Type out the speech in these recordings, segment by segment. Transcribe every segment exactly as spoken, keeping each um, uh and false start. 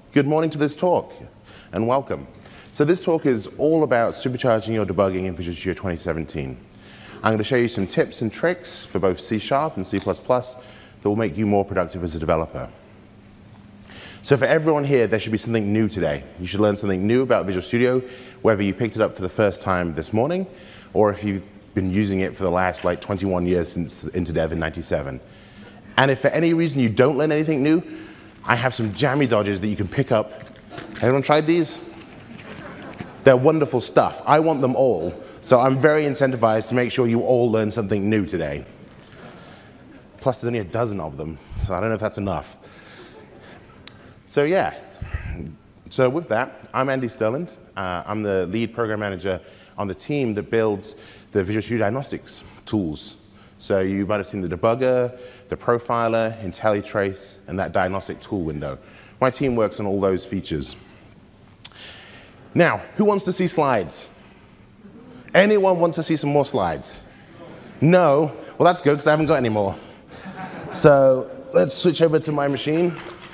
Good morning to this talk, and welcome. So this talk is all about supercharging your debugging in Visual Studio twenty seventeen. I'm going to show you some tips and tricks for both C sharp and C plus plus that will make you more productive as a developer. So for everyone here, there should be something new today. You should learn something new about Visual Studio, whether you picked it up for the first time this morning, or if you've been using it for the last like twenty-one years since InterDev in ninety-seven. And if for any reason you don't learn anything new, I have some jammy dodges that you can pick up. Anyone tried these? They're wonderful stuff. I want them all. So I'm very incentivized to make sure you all learn something new today. Plus, there's only a dozen of them, so I don't know if that's enough. So yeah, so with that, I'm Andy Sterland. Uh, I'm the lead program manager on the team that builds the Visual Studio Diagnostics tools. So you might have seen the debugger, the profiler, IntelliTrace, and that diagnostic tool window. My team works on all those features. Now, who wants to see slides? Anyone want to see some more slides? No? Well, that's good, because I haven't got any more. So let's switch over to my machine.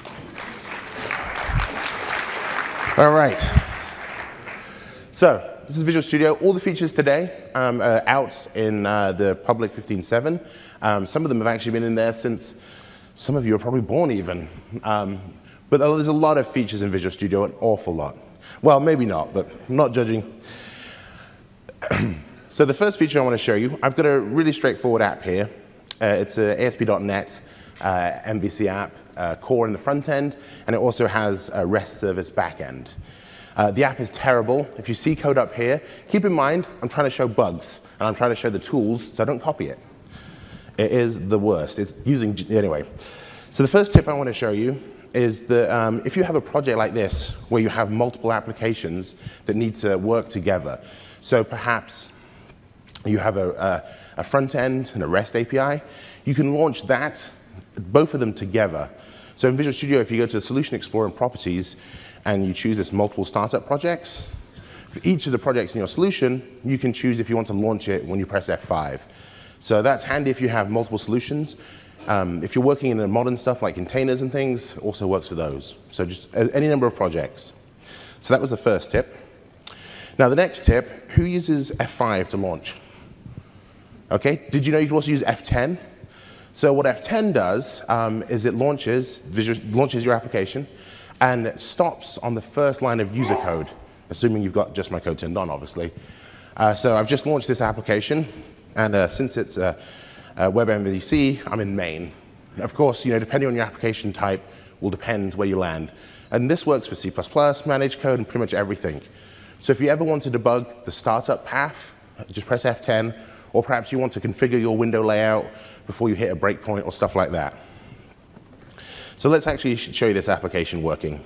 All right. So this is Visual Studio. All the features today um, are out in uh, the public fifteen point seven. Um, some of them have actually been in there since some of you are probably born even. Um, but there's a lot of features in Visual Studio, an awful lot. Well, maybe not, but I'm not judging. So the first feature I want to show you, I've got a really straightforward app here. Uh, it's a A S P dot net uh, M V C app, uh, core in the front end, and it also has a REST service backend. Uh, the app is terrible. If you see code up here, keep in mind, I'm trying to show bugs, and I'm trying to show the tools, so don't copy it. It is the worst. It's using, anyway. So the first tip I want to show you is that um, if you have a project like this, where you have multiple applications that need to work together, so perhaps you have a, a, a front end and a REST A P I, you can launch that, both of them together. So in Visual Studio, if you go to the Solution Explorer and Properties, and you choose this multiple startup projects, for each of the projects in your solution, you can choose if you want to launch it when you press F five. So that's handy if you have multiple solutions. Um, if you're working in the modern stuff like containers and things, it also works for those. So just any number of projects. So that was the first tip. Now the next tip, who uses F five to launch? Okay, did you know you can also use F ten? So what F ten does um, is it launches, visual, launches your application, and it stops on the first line of user code, assuming you've got just my code turned on, obviously. Uh, so I've just launched this application, and uh, since it's a, a WebMVC, I'm in main. Of course, you know, depending on your application type, will depend where you land. And this works for C plus plus, managed code, and pretty much everything. So if you ever want to debug the startup path, just press F ten, or perhaps you want to configure your window layout before you hit a breakpoint or stuff like that. So let's actually show you this application working.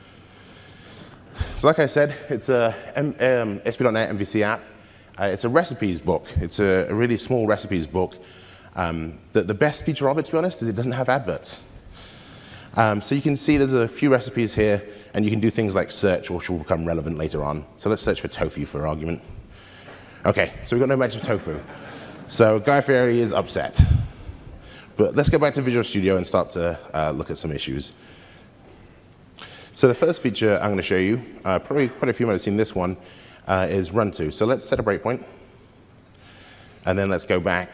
So like I said, it's a um, A S P dot net M V C app. Uh, it's a recipes book. It's a, a really small recipes book. Um, the, the best feature of it, to be honest, is it doesn't have adverts. Um, so you can see there's a few recipes here, and you can do things like search, which will become relevant later on. So let's search for tofu for argument. OK, so we've got no match of tofu. So Guy Fieri is upset. But let's go back to Visual Studio and start to uh, look at some issues. So the first feature I'm going to show you, uh, probably quite a few might have seen this one, uh, is run to. So let's set a breakpoint. And then let's go back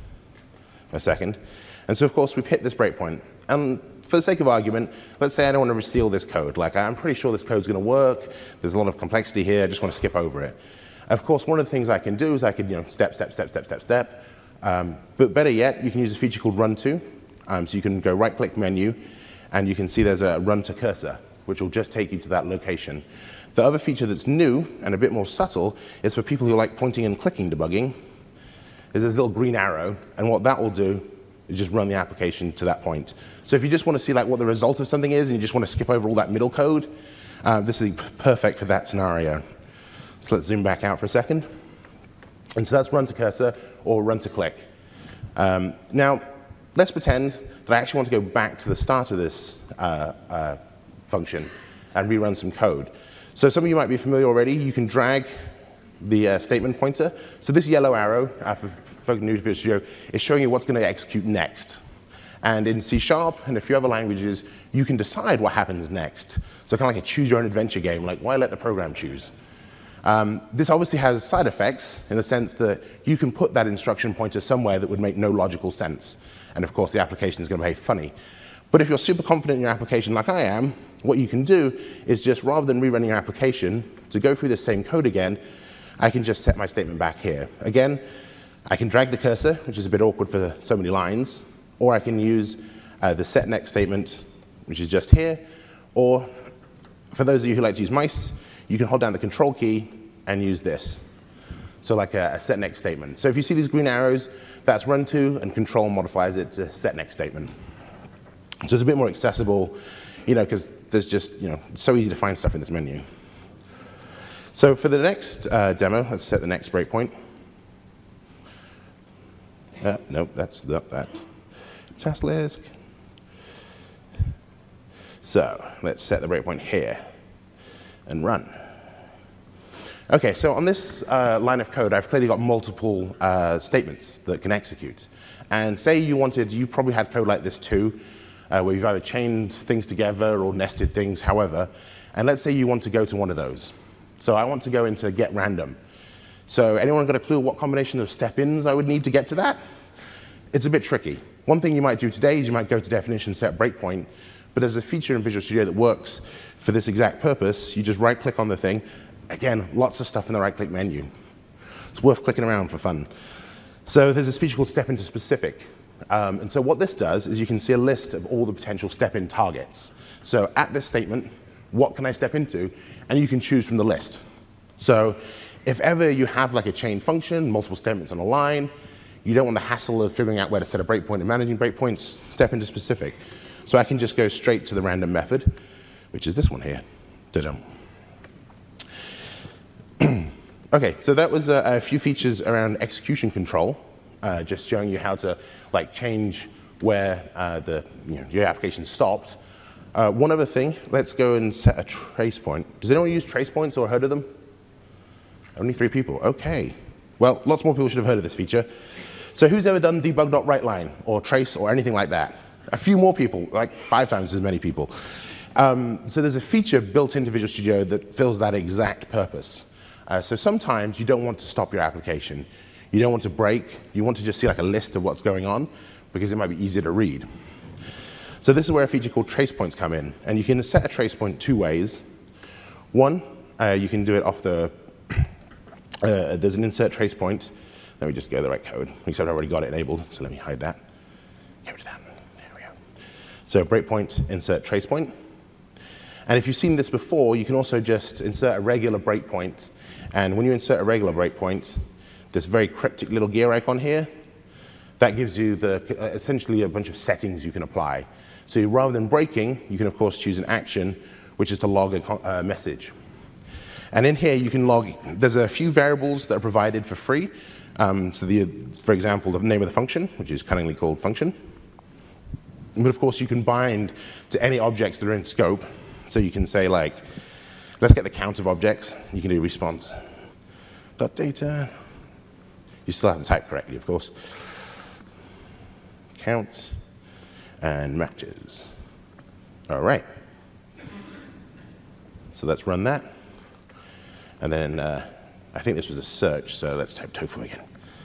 a second. And so, of course, we've hit this breakpoint. And for the sake of argument, let's say I don't want to resteal this code. Like, I'm pretty sure this code's going to work. There's a lot of complexity here. I just want to skip over it. Of course, one of the things I can do is I could, you know, step, step, step, step, step, step. Um, but better yet, you can use a feature called run to. Um, so you can go right-click menu, and you can see there's a run to cursor, which will just take you to that location. The other feature that's new and a bit more subtle is for people who like pointing and clicking debugging, is this little green arrow, and what that will do is just run the application to that point. So if you just want to see like what the result of something is, and you just want to skip over all that middle code, uh, this is perfect for that scenario. So let's zoom back out for a second. And so that's run to cursor or run to click. Um, now, let's pretend that I actually want to go back to the start of this uh, uh, function and rerun some code. So some of you might be familiar already. You can drag the uh, statement pointer. So this yellow arrow, uh, for folk new to Visual Studio, is showing you what's going to execute next. And in C Sharp and a few other languages, you can decide what happens next. So kind of like a choose-your-own-adventure game, like why let the program choose? Um, this obviously has side effects in the sense that you can put that instruction pointer somewhere that would make no logical sense. And of course, the application is going to behave funny. But if you're super confident in your application like I am, what you can do is just, rather than rerunning your application, to go through the same code again, I can just set my statement back here. Again, I can drag the cursor, which is a bit awkward for so many lines, or I can use uh, the set next statement, which is just here, or for those of you who like to use mice, you can hold down the control key and use this. So like a, a set next statement. So if you see these green arrows, that's run to, and control modifies it to set next statement. So it's a bit more accessible, you know, because there's just, you know, it's so easy to find stuff in this menu. So for the next uh, demo, let's set the next breakpoint. Uh, nope, that's the, that. Task list. So let's set the breakpoint here and run. Okay, so on this uh, line of code, I've clearly got multiple uh, statements that can execute. And say you wanted, you probably had code like this too, uh, where you've either chained things together or nested things, however. And let's say you want to go to one of those. So I want to go into get random. So anyone got a clue what combination of step-ins I would need to get to that? It's a bit tricky. One thing you might do today is you might go to definition, set breakpoint, but there's a feature in Visual Studio that works for this exact purpose. You just right-click on the thing. Again, lots of stuff in the right-click menu. It's worth clicking around for fun. So there's this feature called Step Into Specific. Um, and so what this does is you can see a list of all the potential step-in targets. So at this statement, what can I step into? And you can choose from the list. So if ever you have like a chain function, multiple statements on a line, you don't want the hassle of figuring out where to set a breakpoint and managing breakpoints, step into specific. So I can just go straight to the random method, which is this one here. Ta-dum. Okay, so that was a, a few features around execution control, uh, just showing you how to like change where uh, the you know, your application stopped. Uh, one other thing, let's go and set a trace point. Does anyone use trace points or heard of them? Only three people. Okay. Well, lots more people should have heard of this feature. So who's ever done debug.writeLine or trace or anything like that? A few more people, like five times as many people. Um, so there's a feature built into Visual Studio that fills that exact purpose. Uh, so sometimes you don't want to stop your application. You don't want to break. You want to just see like a list of what's going on because it might be easier to read. So this is where a feature called trace points come in. And you can set a trace point two ways. One, uh, you can do it off the, uh, there's an insert trace point. Let me just go to the right code, except I've already got it enabled, so let me hide that. Get rid of that. There we go. So breakpoint, insert trace point. And if you've seen this before, you can also just insert a regular breakpoint. And when you insert a regular breakpoint, this very cryptic little gear icon here, that gives you the, uh, essentially a bunch of settings you can apply. So rather than breaking, you can of course choose an action, which is to log a uh, message. And in here, you can log, there's a few variables that are provided for free. Um, so the, for example, the name of the function, which is cunningly called function. But of course, you can bind to any objects that are in scope. So you can say like, let's get the count of objects. You can do response. Dot data. You still have to type correctly, of course. Count and matches. All right. So let's run that. And then uh, I think this was a search, so let's type tofu again.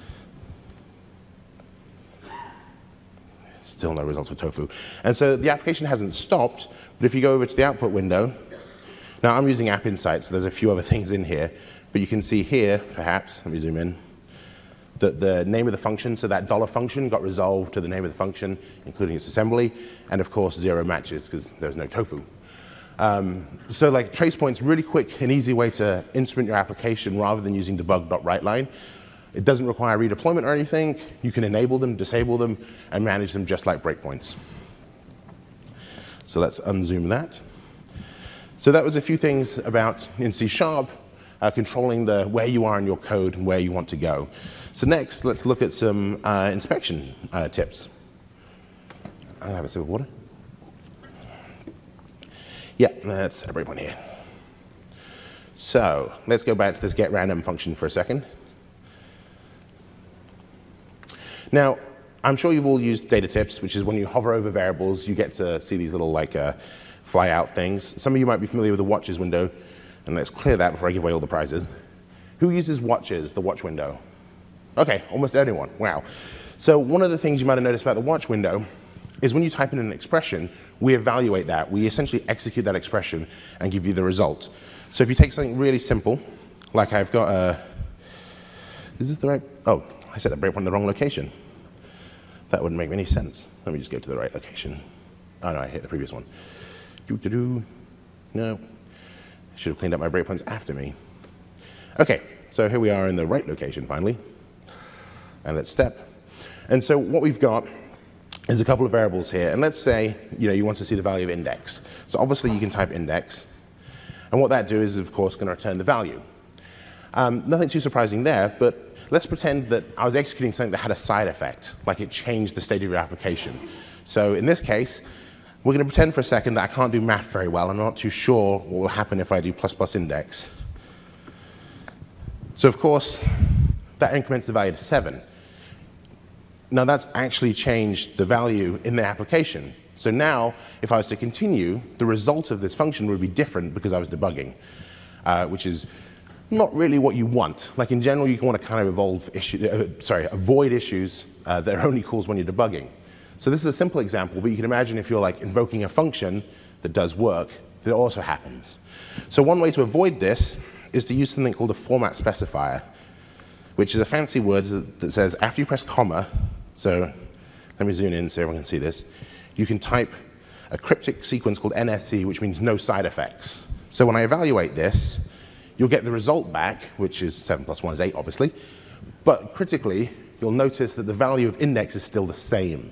Still no results for tofu. And so the application hasn't stopped, but if you go over to the output window, now I'm using App Insights, so there's a few other things in here, but you can see here, perhaps, let me zoom in, that the name of the function, so that dollar function got resolved to the name of the function, including its assembly, and of course zero matches because there's no tofu. Um, so like trace points, really quick and easy way to instrument your application rather than using debug.writeLine. It doesn't require redeployment or anything. You can enable them, disable them, and manage them just like breakpoints. So let's unzoom that. So that was a few things about in C Sharp, uh, controlling the where you are in your code and where you want to go. So next, let's look at some uh, inspection uh, tips. I'll have a sip of water. Yeah, that's a breakpoint here. So let's go back to this getRandom function for a second. Now, I'm sure you've all used data tips, which is when you hover over variables, you get to see these little like uh, fly out things. Some of you might be familiar with the watches window, and let's clear that before I give away all the prizes. Who uses watches, the watch window? Okay, almost anyone, wow. So one of the things you might have noticed about the watch window is when you type in an expression, we evaluate that. We essentially execute that expression and give you the result. So if you take something really simple, like I've got a, is this the right, oh, I set the breakpoint in the wrong location. That wouldn't make any sense. Let me just go to the right location. Oh no, I hit the previous one. Doo-doo-doo. No, I should have cleaned up my breakpoints after me. Okay, so here we are in the right location finally. And let's step. And so what we've got is a couple of variables here. And let's say you know, you want to see the value of index. So obviously you can type index. And what that do is, of course, going to return the value. Um, nothing too surprising there, but let's pretend that I was executing something that had a side effect, like it changed the state of your application. So in this case, we're going to pretend for a second that I can't do math very well. I'm not too sure what will happen if I do plus plus index. So of course, that increments the value to seven. Now that's actually changed the value in the application. So now, if I was to continue, the result of this function would be different because I was debugging, uh, which is not really what you want. Like in general, you want to kind of evolve issue, uh, sorry, avoid issues uh, that are only caused when you're debugging. So this is a simple example, but you can imagine if you're like invoking a function that does work, that also happens. So one way to avoid this is to use something called a format specifier, which is a fancy word that, that says after you press comma, so let me zoom in so everyone can see this, you can type a cryptic sequence called N S C, which means no side effects. So when I evaluate this, you'll get the result back, which is seven plus one is eight, obviously. But critically, you'll notice that the value of index is still the same.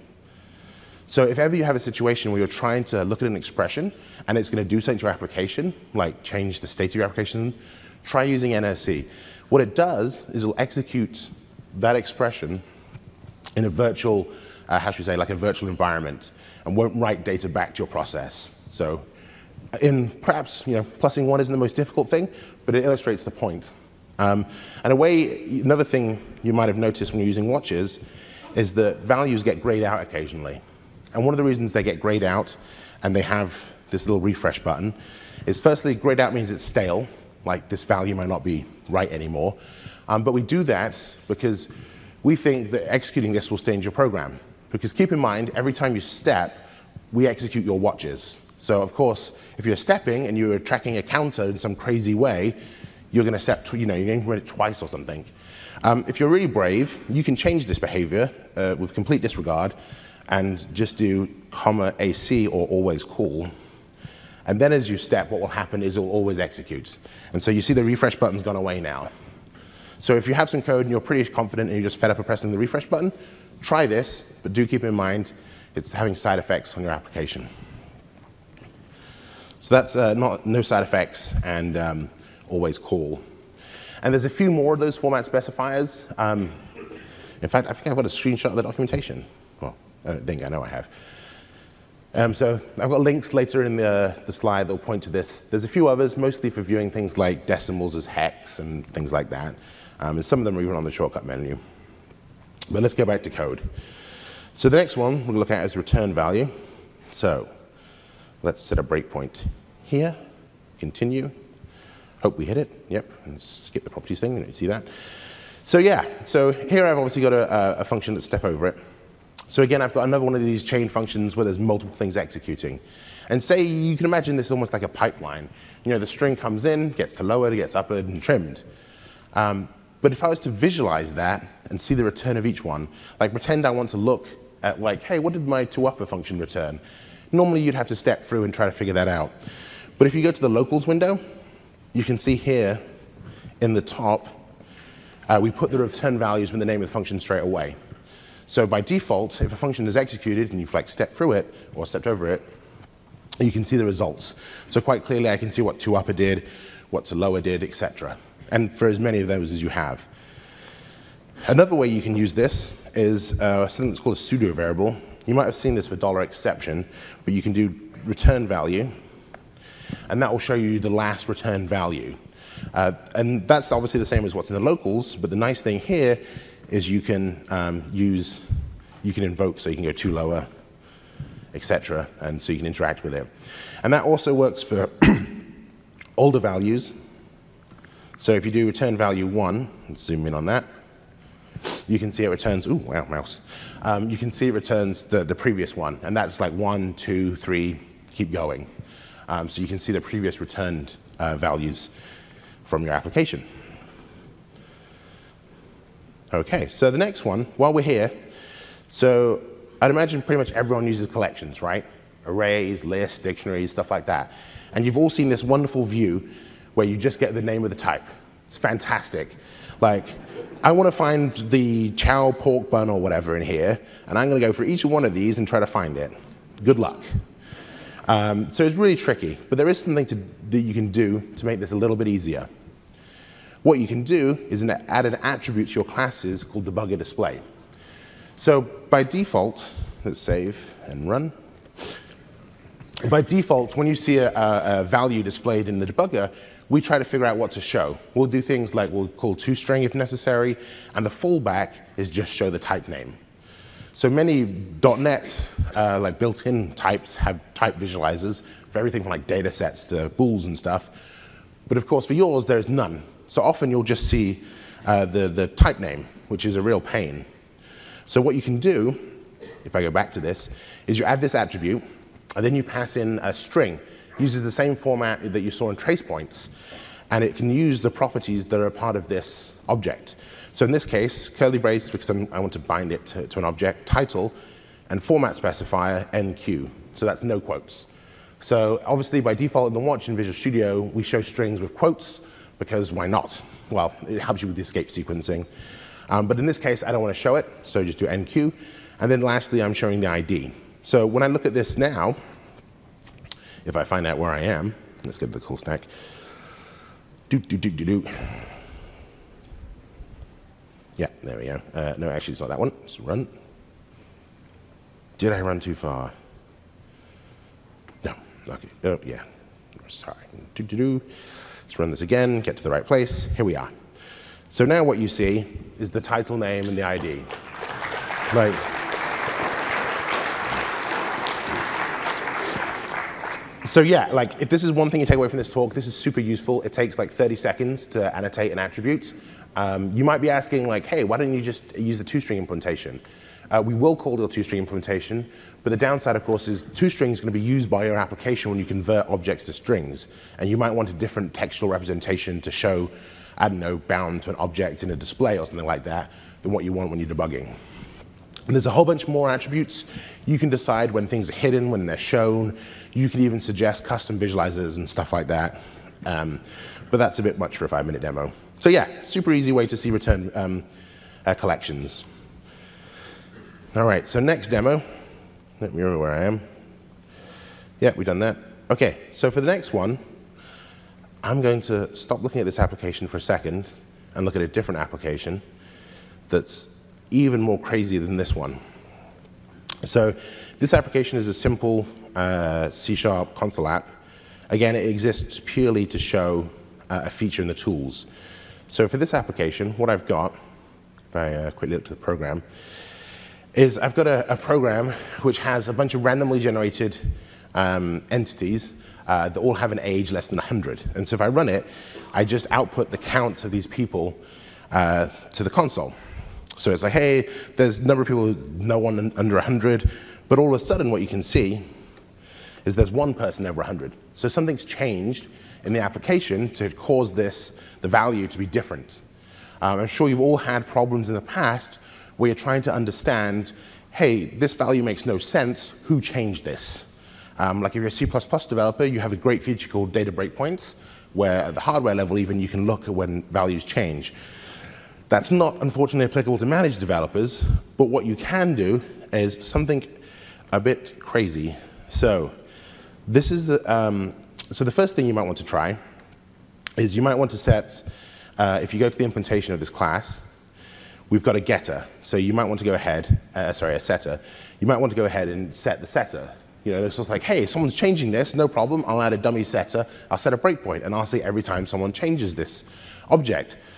So if ever you have a situation where you're trying to look at an expression and it's going to do something to your application, like change the state of your application, try using N S C. What it does is it'll execute that expression in a virtual, uh, how should we say, like a virtual environment, and won't write data back to your process. So in perhaps, you know, plussing one isn't the most difficult thing, but it illustrates the point. Um, and a way, another thing you might have noticed when you're using watches is that values get grayed out occasionally. And one of the reasons they get grayed out and they have this little refresh button is firstly, grayed out means it's stale, like this value might not be right anymore. Um, but we do that because we think that executing this will change your program. Because keep in mind, every time you step, we execute your watches. So of course, if you're stepping and you're tracking a counter in some crazy way, you're going to step, you know, you're going to increment it twice or something. Um, if you're really brave, you can change this behavior uh, with complete disregard and just do comma A C or always call. And then as you step, what will happen is it will always execute. And so you see the refresh button's gone away now. So if you have some code and you're pretty confident and you're just fed up of pressing the refresh button, try this, but do keep in mind it's having side effects on your application. So that's uh, not, no side effects and um, always call. And there's a few more of those format specifiers. Um, in fact, I think I've got a screenshot of the documentation. Well, I don't think, I know I have. Um, so I've got links later in the, the slide that will point to this. There's a few others, mostly for viewing things like decimals as hex and things like that. Um, and some of them are even on the shortcut menu. But let's go back to code. So the next one we'll look at is return value. So let's set a breakpoint here, continue. Hope we hit it, yep, and skip the properties thing, you don't see that. So yeah, so here I've obviously got a, a function that's step over it. So again, I've got another one of these chain functions where there's multiple things executing. And say, you can imagine this almost like a pipeline. You know, the string comes in, gets to lowered, gets uppered, and trimmed. Um, but if I was to visualize that and see the return of each one, like pretend I want to look at like, hey, what did my toUpper function return? Normally you'd have to step through and try to figure that out. But if you go to the locals window, you can see here in the top, uh, we put the return values with the name of the function straight away. So by default, if a function is executed and you've like stepped through it or stepped over it, you can see the results. So quite clearly I can see what toUpper did, what toLower did, et cetera. And for as many of those as you have. Another way you can use this is uh, something that's called a pseudo variable. You might have seen this for dollar exception, but you can do return value, and that will show you the last return value. Uh, and that's obviously the same as what's in the locals, but the nice thing here is you can um, use you can invoke, so you can go two lower, et cetera, and so you can interact with it. And that also works for older values. So if you do return value one, let's zoom in on that, you can see it returns, ooh, wow, mouse. Um, you can see it returns the, the previous one, and that's like one, two, three, keep going. Um, so you can see the previous returned uh, values from your application. Okay, so the next one, while we're here, so I'd imagine pretty much everyone uses collections, right? Arrays, lists, dictionaries, stuff like that. And you've all seen this wonderful view where you just get the name of the type. It's fantastic. Like, I want to find the chow pork bun or whatever in here, and I'm going to go for each one of these and try to find it. Good luck. Um, so it's really tricky, but there is something to, that you can do to make this a little bit easier. What you can do is an, add an attribute to your classes called debugger display. So by default, let's save and run. By default, when you see a, a, a value displayed in the debugger, we try to figure out what to show. We'll do things like we'll call toString if necessary, and the fallback is just show the type name. So many dot net uh, like built-in types have type visualizers for everything from like data sets to bools and stuff. But of course, for yours, there's none. So often you'll just see uh, the, the type name, which is a real pain. So what you can do, if I go back to this, is you add this attribute, and then you pass in a string. It uses the same format that you saw in trace points, and it can use the properties that are a part of this object. So in this case, curly brace, because I'm, I want to bind it to, to an object, title, and format specifier, N Q. So that's no quotes. So obviously, by default in the watch in Visual Studio, we show strings with quotes, because why not? Well, it helps you with the escape sequencing. Um, but in this case, I don't want to show it, so just do N Q. And then lastly, I'm showing the I D. So when I look at this now, if I find out where I am, let's get to the call stack. Do, do, do, do, do. Yeah, there we go. Uh, no, actually, it's not that one. Let's run. Did I run too far? No. Okay. Oh, yeah. Sorry. Do, do, do. Let's run this again, get to the right place. Here we are. So now what you see is the title name and the I D. Like, so yeah, like if this is one thing you take away from this talk, this is super useful. It takes like thirty seconds to annotate an attribute. Um, you might be asking like, hey, why don't you just use the toString implementation? Uh, we will call the toString implementation, but the downside, of course, is toString is going to be used by your application when you convert objects to strings. And you might want a different textual representation to show, I don't know, bound to an object in a display or something like that than what you want when you're debugging. And there's a whole bunch more attributes. You can decide when things are hidden, when they're shown. You can even suggest custom visualizers and stuff like that. Um, but that's a bit much for a five-minute demo. So yeah, super easy way to see return um, uh, collections. All right, so next demo. Let me remember where I am. Yeah, we've done that. OK, so for the next one, I'm going to stop looking at this application for a second and look at a different application that's even more crazy than this one. So this application is a simple uh, C sharp console app. Again, it exists purely to show uh, a feature in the tools. So for this application, what I've got, if I uh, quickly look to the program, is I've got a, a program which has a bunch of randomly generated um, entities uh, that all have an age less than one hundred. And so if I run it, I just output the count of these people uh, to the console. So it's like, hey, there's a number of people, no one under one hundred, but all of a sudden what you can see is there's one person over one hundred. So something's changed in the application to cause this, the value to be different. Um, I'm sure you've all had problems in the past where you're trying to understand, hey, this value makes no sense, who changed this? Um, like if you're a C plus plus developer, you have a great feature called data breakpoints, where at the hardware level even you can look at when values change. That's not, unfortunately, applicable to managed developers, but what you can do is something a bit crazy. So this is the, um, so the first thing you might want to try is you might want to set, uh, if you go to the implementation of this class, we've got a getter. So you might want to go ahead, uh, sorry, a setter. You might want to go ahead and set the setter. You know, it's just like, hey, someone's changing this, no problem. I'll add a dummy setter. I'll set a breakpoint, and I'll see every time someone changes this object.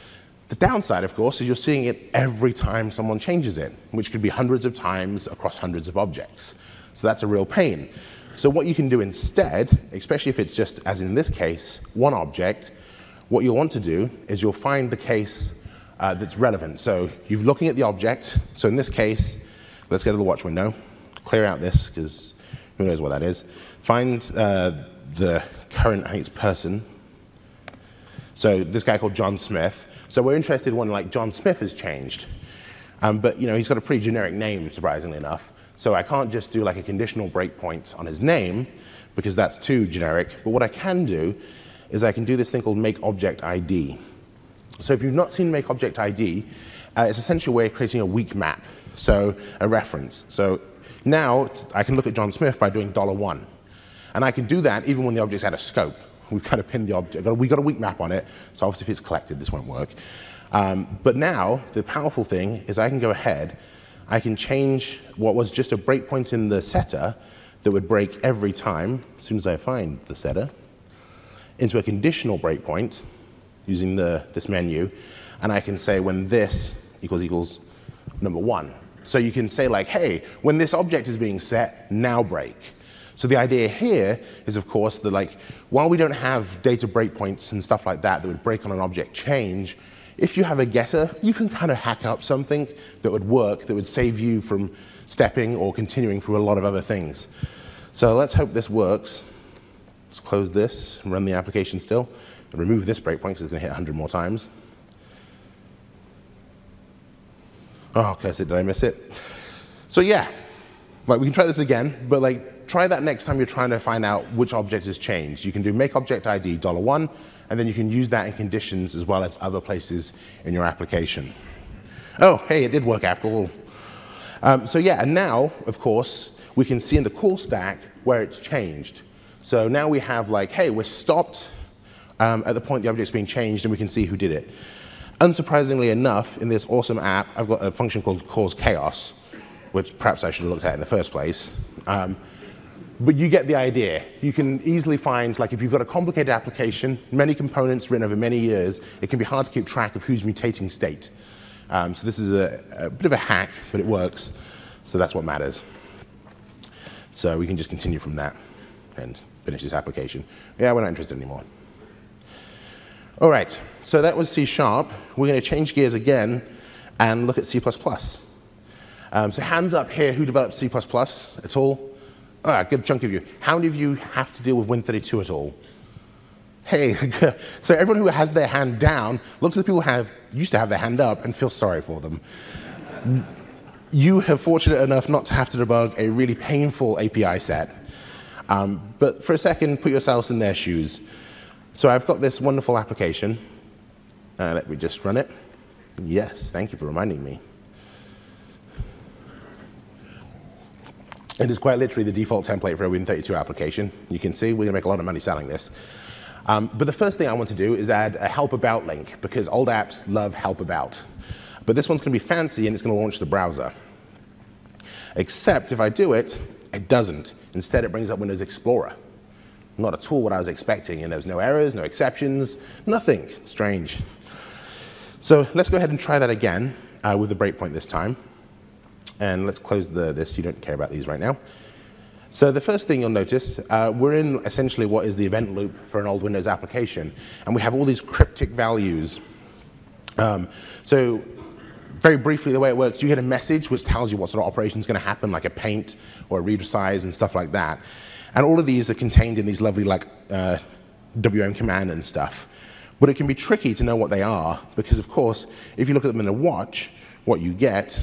The downside, of course, is you're seeing it every time someone changes it, which could be hundreds of times across hundreds of objects. So that's a real pain. So what you can do instead, especially if it's just, as in this case, one object, what you'll want to do is you'll find the case uh, that's relevant. So you're looking at the object. So in this case, let's go to the watch window, clear out this, because who knows what that is. Find uh, the current, I think it's person. So this guy called John Smith. So we're interested in one like John Smith has changed. Um, but you know, he's got a pretty generic name, surprisingly enough. So I can't just do like a conditional breakpoint on his name, because that's too generic. But what I can do is I can do this thing called make object I D. So if you've not seen make object I D, uh, it's essentially a way of creating a weak map, so a reference. So now I can look at John Smith by doing dollar one. And I can do that even when the object's out of scope. We've kind of pinned the object. We've got a weak map on it, so obviously if it's collected, this won't work. Um, but now, the powerful thing is I can go ahead, I can change what was just a breakpoint in the setter that would break every time, as soon as I find the setter, into a conditional breakpoint using the, this menu, and I can say when this equals equals number one. So you can say like, hey, when this object is being set, now break. So the idea here is, of course, that like, while we don't have data breakpoints and stuff like that that would break on an object change, if you have a getter, you can kind of hack up something that would work, that would save you from stepping or continuing through a lot of other things. So let's hope this works. Let's close this and run the application still. And remove this breakpoint because it's going to hit one hundred more times. Oh, curse it, did I miss it? So yeah, like we can try this again, but like try that next time you're trying to find out which object has changed. You can do make object I D dollar one, and then you can use that in conditions as well as other places in your application. Oh, hey, it did work after all. Um, so yeah, and now, of course, we can see in the call stack where it's changed. So now we have like, hey, we're stopped um, at the point the object's being changed, and we can see who did it. Unsurprisingly enough, in this awesome app, I've got a function called cause chaos, which perhaps I should have looked at in the first place. Um, But you get the idea. You can easily find, like if you've got a complicated application, many components written over many years, it can be hard to keep track of who's mutating state. Um, so this is a, a bit of a hack, but it works. So that's what matters. So we can just continue from that and finish this application. Yeah, we're not interested anymore. All right, so that was C sharp. We're going to change gears again and look at C plus plus. Um, so hands up here, who developed C plus plus at all? Ah, good chunk of you. How many of you have to deal with Win thirty-two at all? Hey, so everyone who has their hand down, look to the people who have, used to have their hand up and feel sorry for them. You are fortunate enough not to have to debug a really painful A P I set. Um, but for a second, put yourselves in their shoes. So I've got this wonderful application. Uh, let me just run it. Yes, thank you for reminding me. It is quite literally the default template for a Win thirty-two application. You can see we're going to make a lot of money selling this. Um, but the first thing I want to do is add a help about link, because old apps love help about. But this one's going to be fancy, and it's going to launch the browser. Except if I do it, it doesn't. Instead, it brings up Windows Explorer. Not at all what I was expecting, and there's no errors, no exceptions, nothing. Strange. So let's go ahead and try that again uh, with the breakpoint this time. And let's close the, this. You don't care about these right now. So the first thing you'll notice, uh, we're in essentially what is the event loop for an old Windows application. And we have all these cryptic values. Um, so very briefly, the way it works, you get a message which tells you what sort of operation is going to happen, like a paint or a reader size and stuff like that. And all of these are contained in these lovely like uh, W M command and stuff. But it can be tricky to know what they are, because of course, if you look at them in a watch, what you get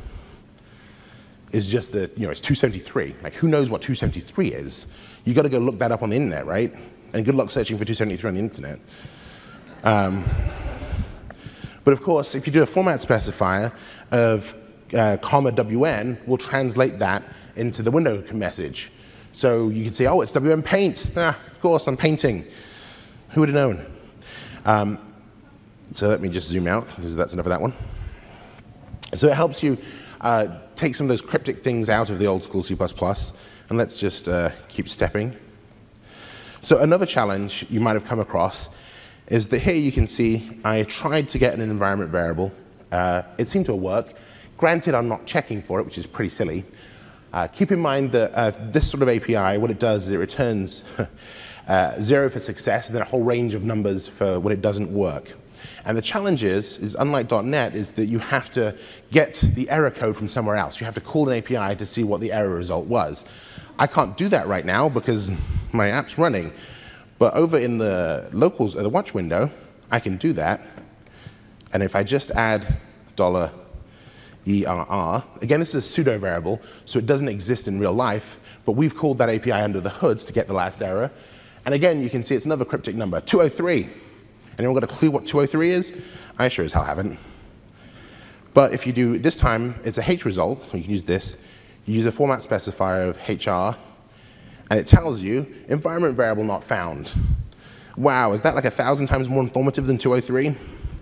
is just the, you know, it's two seventy-three. Like, who knows what two seventy-three is? You got to go look that up on the internet, right? And good luck searching for two seventy-three on the internet. Um, but of course, if you do a format specifier of uh, comma W N, we'll translate that into the window message. So you can say, oh, it's W M paint. Ah, of course, I'm painting. Who would have known? Um, so let me just zoom out, because that's enough of that one. So it helps you uh, take some of those cryptic things out of the old school C plus plus, and let's just uh, keep stepping. So another challenge you might have come across is that here you can see I tried to get an environment variable. Uh, it seemed to work. Granted, I'm not checking for it, which is pretty silly. Uh, keep in mind that uh, this sort of A P I, what it does is it returns uh, zero for success and then a whole range of numbers for when it doesn't work. And the challenge is, is unlike dot net, is that you have to get the error code from somewhere else. You have to call an A P I to see what the error result was. I can't do that right now because my app's running. But over in the locals, or the watch window, I can do that. And if I just add dollar E R R, again, this is a pseudo variable, so it doesn't exist in real life, but we've called that A P I under the hoods to get the last error. And again, you can see it's another cryptic number, two oh three. Anyone got a clue what two oh three is? I sure as hell haven't. But if you do, this time, it's a H result, so you can use this. You use a format specifier of H R, and it tells you, environment variable not found. Wow, is that like a thousand times more informative than two oh three?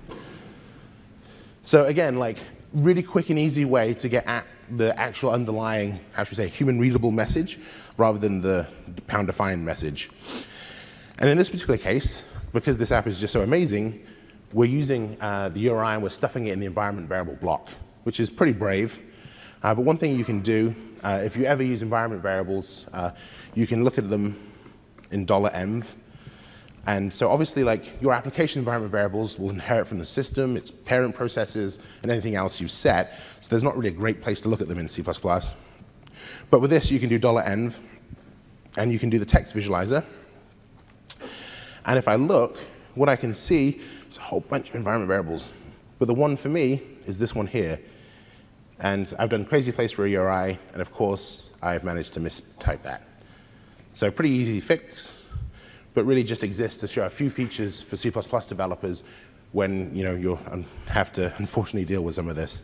So again, like, really quick and easy way to get at the actual underlying, how should we say, human readable message, rather than the pound defined message. And in this particular case, because this app is just so amazing, we're using uh, the U R I and we're stuffing it in the environment variable block, which is pretty brave. Uh, but one thing you can do, uh, if you ever use environment variables, uh, you can look at them in $env. And so obviously, like, your application environment variables will inherit from the system, its parent processes, and anything else you set. So there's not really a great place to look at them in C plus plus. But with this, you can do $env, and you can do the text visualizer. And if I look, what I can see is a whole bunch of environment variables. But the one for me is this one here. And I've done crazy place for a U R I, and of course, I've managed to mistype that. So pretty easy fix, but really just exists to show a few features for C plus plus developers when, you know, you have to unfortunately deal with some of this.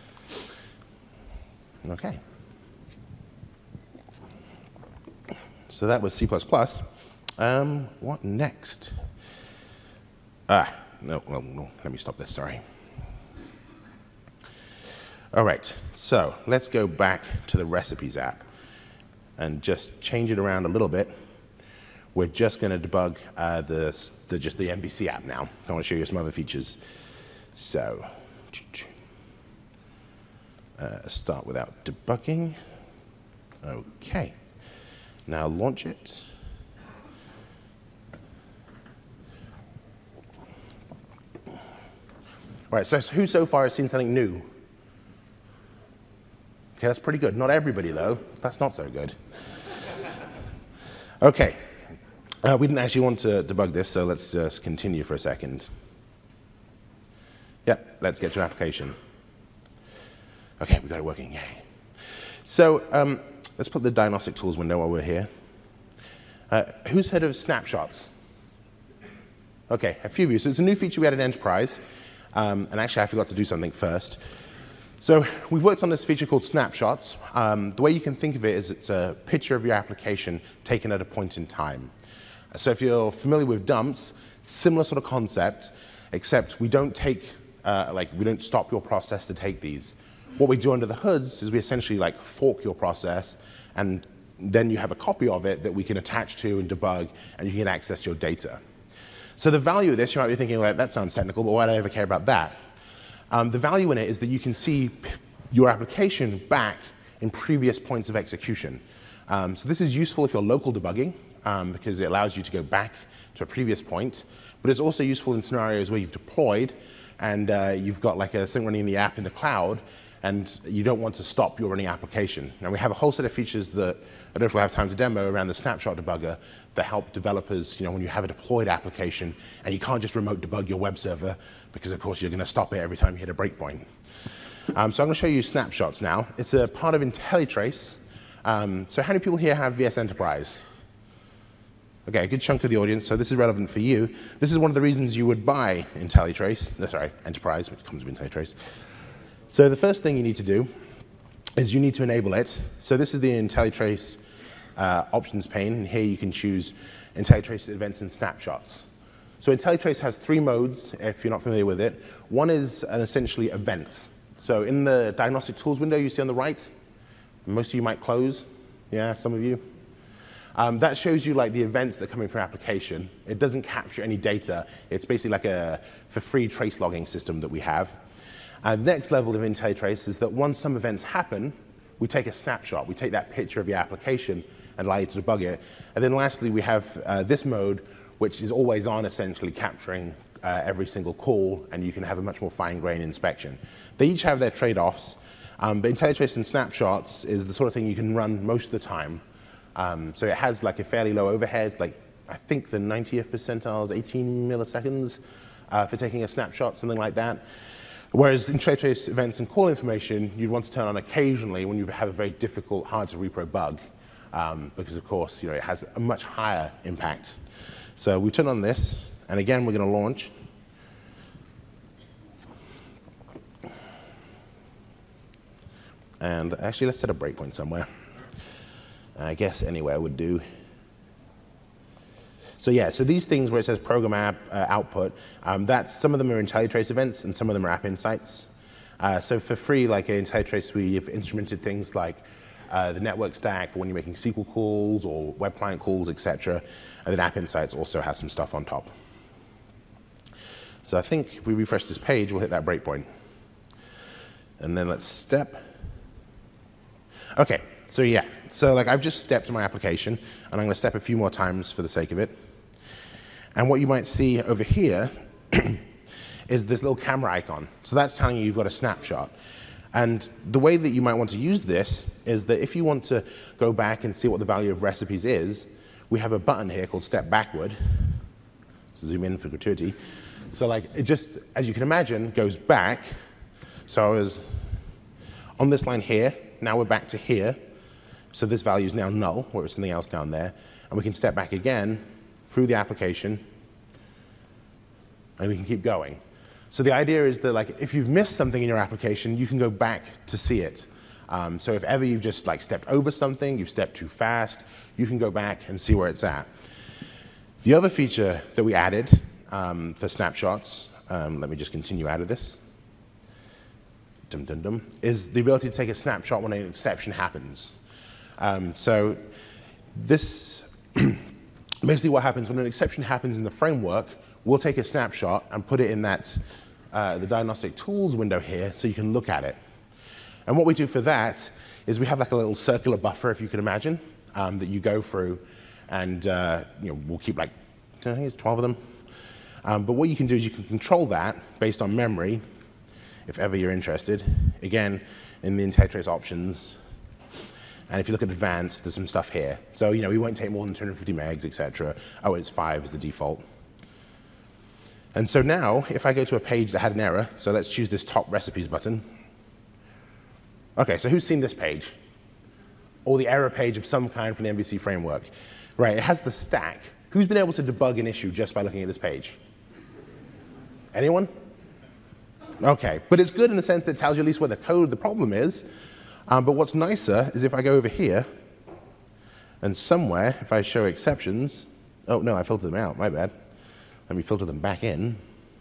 Okay. So that was C plus plus. Um, what next? Ah, no, no, no, let me stop this, sorry. All right, so let's go back to the recipes app and just change it around a little bit. We're just going to debug uh, the, the, just the M V C app now. I want to show you some other features. So, uh, start without debugging. Okay, now launch it. All right, so who so far has seen something new? Okay, that's pretty good. Not everybody, though. That's not so good. Okay, uh, we didn't actually want to debug this, so let's just continue for a second. Yep, let's get to an application. Okay, we got it working, yay. So um, let's put the diagnostic tools window while we're here. Uh, who's heard of snapshots? Okay, a few of you. So it's a new feature we had in Enterprise. Um, and actually, I forgot to do something first. So we've worked on this feature called snapshots. Um, the way you can think of it is it's a picture of your application taken at a point in time. So if you're familiar with dumps, similar sort of concept, except we don't take, uh, like, we don't stop your process to take these. What we do under the hoods is we essentially like fork your process, and then you have a copy of it that we can attach to and debug, and you can access your data. So the value of this, you might be thinking, like, that sounds technical, but why do I ever care about that? Um, the value in it is that you can see your application back in previous points of execution. Um, so this is useful if you're local debugging, um, because it allows you to go back to a previous point, but it's also useful in scenarios where you've deployed and uh, you've got like a thing running in the app in the cloud, and you don't want to stop your running application. Now we have a whole set of features that I don't know if we'll have time to demo around the snapshot debugger that help developers, you know, when you have a deployed application and you can't just remote debug your web server because of course you're going to stop it every time you hit a breakpoint. Um, so I'm going to show you snapshots now. It's a part of IntelliTrace. Um, so how many people here have V S Enterprise? Okay, a good chunk of the audience, so this is relevant for you. This is one of the reasons you would buy IntelliTrace, no, sorry, Enterprise, which comes with IntelliTrace. So the first thing you need to do is you need to enable it. So this is the IntelliTrace uh, options pane, and here you can choose IntelliTrace events and snapshots. So IntelliTrace has three modes, if you're not familiar with it. One is an essentially event. So in the diagnostic tools window you see on the right, most of you might close. Yeah, some of you. Um, that shows you like the events that are coming from application. It doesn't capture any data. It's basically like a for free trace logging system that we have. Uh, the next level of IntelliTrace is that once some events happen, we take a snapshot. We take that picture of your application and allow you to debug it. And then lastly, we have uh, this mode, which is always on, essentially capturing uh, every single call, and you can have a much more fine-grained inspection. They each have their trade-offs, um, but IntelliTrace and snapshots is the sort of thing you can run most of the time. Um, so it has like a fairly low overhead, like I think the ninetieth percentile is eighteen milliseconds uh, for taking a snapshot, something like that. Whereas IntelliTrace events and call information, you'd want to turn on occasionally when you have a very difficult, hard to repro bug, um, because of course, you know, it has a much higher impact. So we turn on this, and again, we're going to launch. And actually, let's set a breakpoint somewhere. I guess anywhere would do. So yeah, so these things where it says program app uh, output, um, that's, some of them are IntelliTrace events and some of them are App Insights. Uh, so for free, like in IntelliTrace, we've instrumented things like uh, the network stack for when you're making S Q L calls or web client calls, et cetera. And then App Insights also has some stuff on top. So I think if we refresh this page, we'll hit that breakpoint. And then let's step. Okay. So yeah, so like I've just stepped to my application, and I'm going to step a few more times for the sake of it. And what you might see over here is this little camera icon. So that's telling you you've got a snapshot. And the way that you might want to use this is that if you want to go back and see what the value of recipes is, we have a button here called Step Backward. So zoom in for gratuity. So like it just, as you can imagine, goes back. So I was on this line here, now we're back to here. So this value is now null, or it's something else down there. And we can step back again through the application, and we can keep going. So the idea is that like, if you've missed something in your application, you can go back to see it. Um, so if ever you've just like stepped over something, you've stepped too fast, you can go back and see where it's at. The other feature that we added um, for snapshots, um, let me just continue out of this, dum, dum, dum, is the ability to take a snapshot when an exception happens. Um, so this, basically what happens when an exception happens in the framework, we'll take a snapshot and put it in that, uh, the diagnostic tools window here so you can look at it. And what we do for that is we have like a little circular buffer, if you can imagine, um, that you go through, and uh, you know, we'll keep like, I think it's twelve of them. Um, but what you can do is you can control that based on memory, if ever you're interested. Again, in the IntelliTrace options. And if you look at advanced, there's some stuff here. So, you know, we won't take more than two hundred fifty megs, et cetera. Oh, it's five is the default. And so now, if I go to a page that had an error, so let's choose this top recipes button. Okay, so who's seen this page? Or the error page of some kind from the M V C framework. Right, it has the stack. Who's been able to debug an issue just by looking at this page? Anyone? Okay, but it's good in the sense that it tells you at least where the code, the problem is. Um, but what's nicer is if I go over here, and somewhere, if I show exceptions, oh no, I filtered them out, my bad. Let me filter them back in.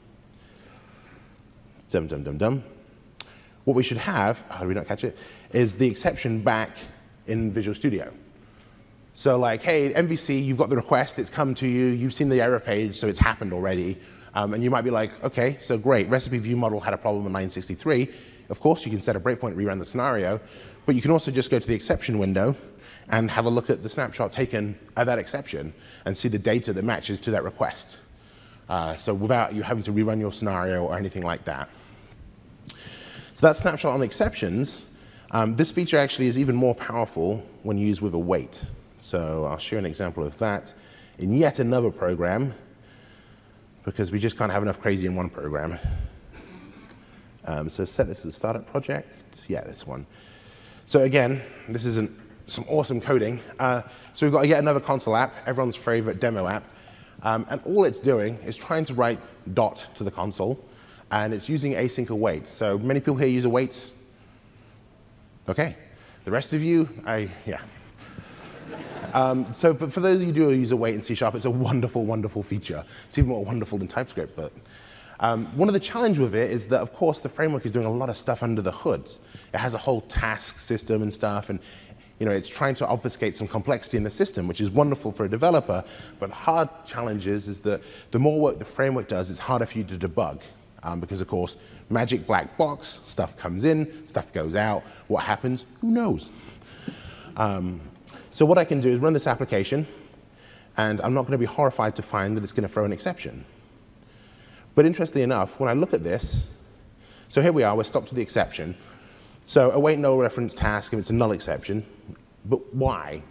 Dum, dum, dum, dum. What we should have, how do we not catch it, is the exception back in Visual Studio. So like, hey, M V C, you've got the request, it's come to you, you've seen the error page, so it's happened already. Um, and you might be like, okay, so great, recipe view model had a problem in line sixty-three. Of course, you can set a breakpoint, rerun the scenario, but you can also just go to the exception window and have a look at the snapshot taken at that exception and see the data that matches to that request. Uh, so without you having to rerun your scenario or anything like that. So that snapshot on exceptions, um, this feature actually is even more powerful when used with await. So I'll show an example of that in yet another program, because we just can't have enough crazy in one program. Um, so set this as a startup project. Yeah, this one. So again, this is an, some awesome coding. Uh, so we've got yet another console app, everyone's favorite demo app. Um, and all it's doing is trying to write dot to the console, and it's using async await. So many people here use await. Okay. The rest of you, I, yeah. Um, so for, for those of you who do use await in C sharp, it's a wonderful, wonderful feature. It's even more wonderful than TypeScript. But um, one of the challenges with it is that, of course, the framework is doing a lot of stuff under the hood. It has a whole task system and stuff, and you know, it's trying to obfuscate some complexity in the system, which is wonderful for a developer, but the hard challenge is, is that the more work the framework does, it's harder for you to debug. Um, because, of course, magic black box, stuff comes in, stuff goes out. What happens? Who knows? Um, so what I can do is run this application, and I'm not going to be horrified to find that it's going to throw an exception. But interestingly enough, when I look at this, so here we are, we're stopped to the exception. So await null reference task, if it's a null exception. But why?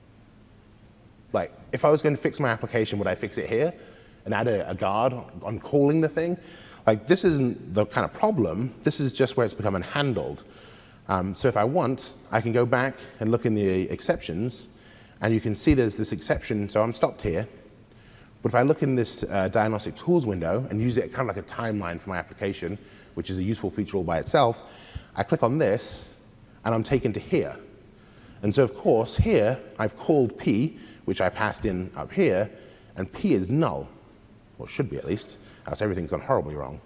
Like, if I was going to fix my application, would I fix it here and add a, a guard on calling the thing? Like, this isn't the kind of problem. This is just where it's become unhandled. Um, so if I want, I can go back and look in the exceptions, and you can see there's this exception. So I'm stopped here. But if I look in this uh, diagnostic tools window and use it kind of like a timeline for my application, which is a useful feature all by itself, I click on this, and I'm taken to here. And so, of course, here, I've called P, which I passed in up here, and P is null. Well, it should be, at least. Else everything's gone horribly wrong.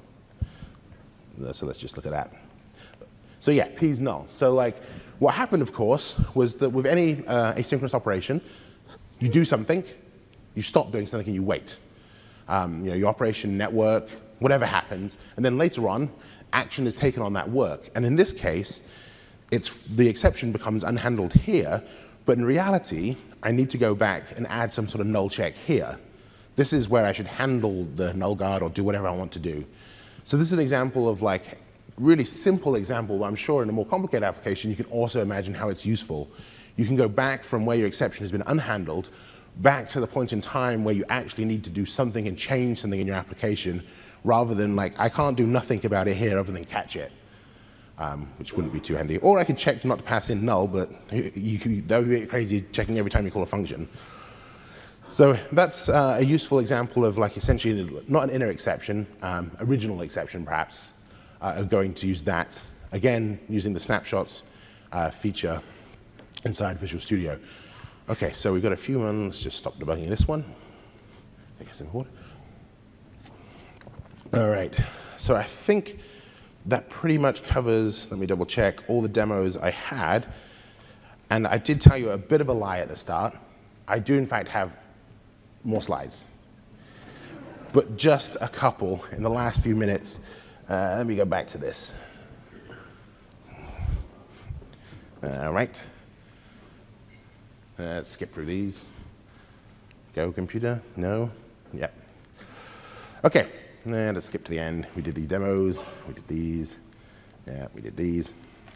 So let's just look at that. So yeah, P is null. So like, what happened, of course, was that with any uh, asynchronous operation, you do something, you stop doing something, and you wait. Um, you know, your operation, network, whatever happens, and then later on, action is taken on that work. And in this case, it's, the exception becomes unhandled here, but in reality, I need to go back and add some sort of null check here. This is where I should handle the null guard or do whatever I want to do. So this is an example of like, really simple example, but I'm sure in a more complicated application, you can also imagine how it's useful. You can go back from where your exception has been unhandled, back to the point in time where you actually need to do something and change something in your application, rather than like, I can't do nothing about it here other than catch it, um, which wouldn't be too handy. Or I could check not to pass in null, but you, you, that would be crazy checking every time you call a function. So that's uh, a useful example of like essentially not an inner exception, um, original exception perhaps, uh, of going to use that, again, using the snapshots uh, feature inside Visual Studio. Okay, so we've got a few ones. Let's just stop debugging this one. Take us in order. All right, so I think that pretty much covers, let me double check, all the demos I had. And I did tell you a bit of a lie at the start. I do, in fact, have more slides, but just a couple in the last few minutes. Uh, let me go back to this. All right. Uh, let's skip through these. Go, computer. No. Yep. Okay. And let's skip to the end. We did these demos. We did these. Yeah, we did these.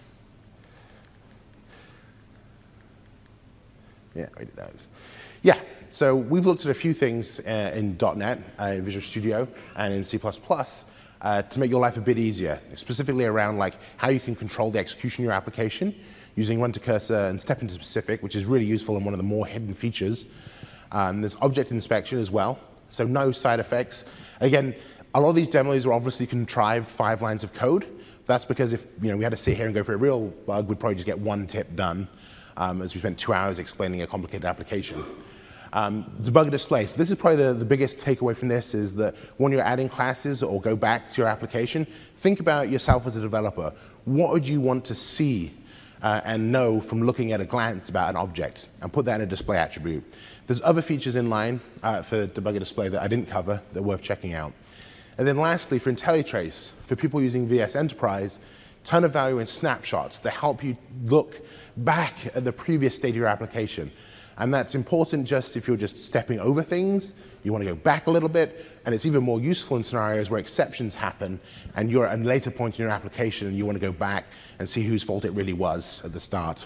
Yeah, we did those. Yeah, so we've looked at a few things uh, in dot net, uh, in Visual Studio, and in C plus plus uh, to make your life a bit easier, specifically around like how you can control the execution of your application using run to cursor and step into specific, which is really useful and one of the more hidden features. Um, there's object inspection as well, so no side effects. Again, a lot of these demos are obviously contrived five lines of code. That's because if you know we had to sit here and go for a real bug, we'd probably just get one tip done, um, as we spent two hours explaining a complicated application. Um, debugger display. So this is probably the, the biggest takeaway from this is that when you're adding classes or go back to your application, think about yourself as a developer. What would you want to see uh, and know from looking at a glance about an object, and put that in a display attribute. There's other features in line uh, for debugger display that I didn't cover that are worth checking out. And then lastly, for IntelliTrace, for people using V S Enterprise, ton of value in snapshots to help you look back at the previous state of your application. And that's important just if you're just stepping over things, you want to go back a little bit, and it's even more useful in scenarios where exceptions happen and you're at a later point in your application and you want to go back and see whose fault it really was at the start.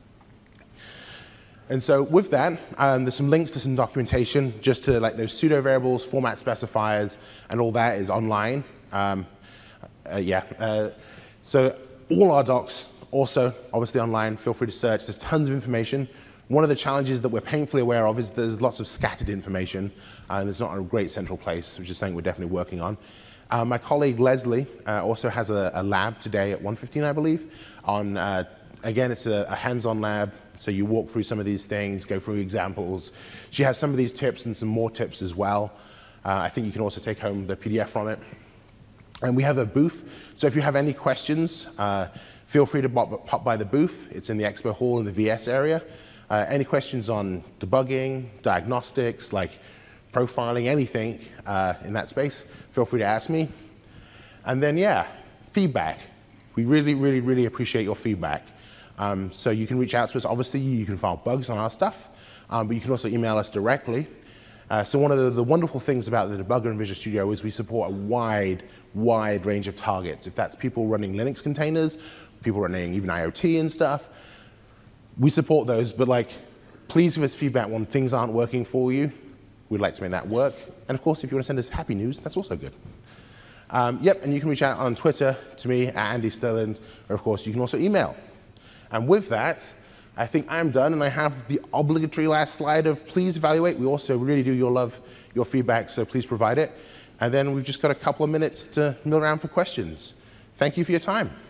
And so with that, um, there's some links to some documentation just to like those pseudo variables, format specifiers, and all that is online. Um, uh, yeah. Uh, so all our docs also obviously online. Feel free to search. There's tons of information. One of the challenges that we're painfully aware of is there's lots of scattered information, and there's not a great central place, which is something we're definitely working on. Uh, my colleague Leslie uh, also has a, a lab today at one fifteen, I believe. On uh, again, it's a, a hands-on lab, so you walk through some of these things, go through examples. She has some of these tips and some more tips as well. Uh, I think you can also take home the P D F from it. And we have a booth, so if you have any questions, uh, Feel free to pop, pop by the booth. It's in the expo hall in the V S area. Uh, any questions on debugging, diagnostics, like profiling, anything uh, in that space, feel free to ask me. And then, yeah, feedback. We really, really, really appreciate your feedback. Um, so you can reach out to us. Obviously, you can file bugs on our stuff, um, but you can also email us directly. Uh, so one of the, the wonderful things about the debugger in Visual Studio is we support a wide, wide range of targets. If that's people running Linux containers, people running even IoT and stuff, we support those, but like, please give us feedback when things aren't working for you. We'd like to make that work. And of course, if you want to send us happy news, that's also good. Um, yep, and you can reach out on Twitter to me at Andy Sterland, or of course, you can also email. And with that, I think I'm done, and I have the obligatory last slide of please evaluate. We also really do your love, your feedback, so please provide it. And then we've just got a couple of minutes to mill around for questions. Thank you for your time.